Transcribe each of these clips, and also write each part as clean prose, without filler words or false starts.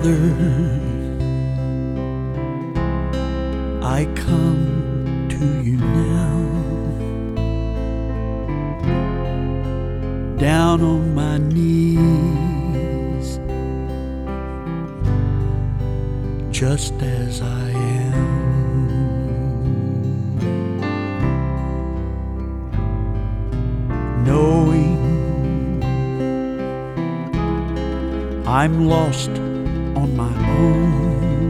Father, I come to you now, down on my knees, just as I am, knowing I'm lost on my own.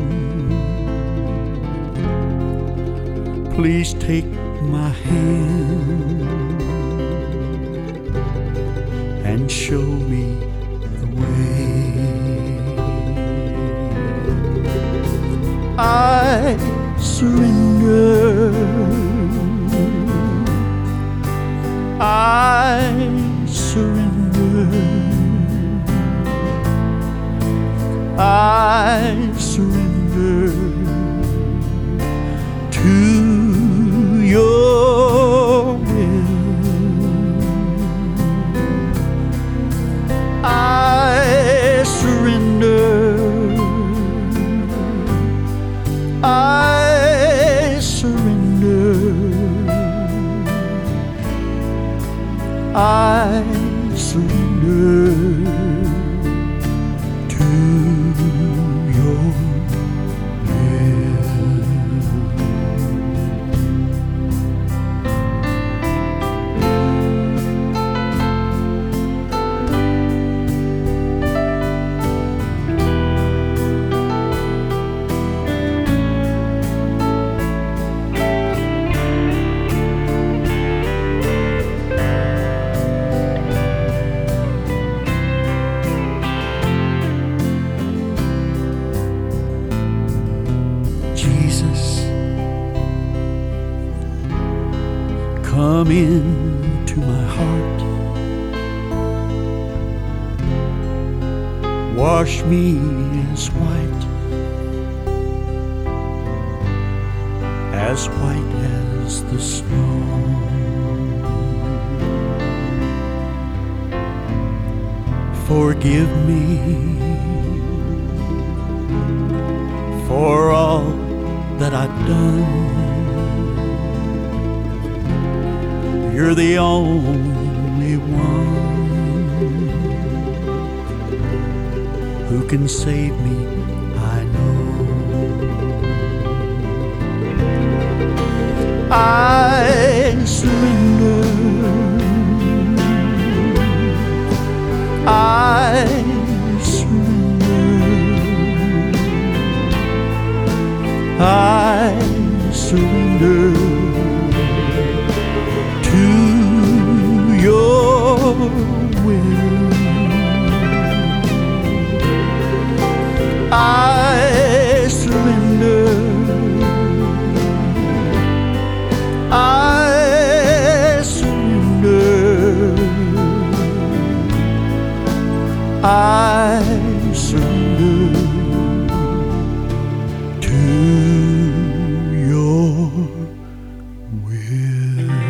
Please take my hand and show me the way. I surrender. I surrender. I surrender to your will. I surrender. I surrender. I surrender to your will. Jesus, come into my heart, wash me as white as the snow. Forgive me for all that I've done. You're the only one who can save me, I know. I surrender. I surrender. I surrender to your will. I surrender. I surrender. I surrender to your will.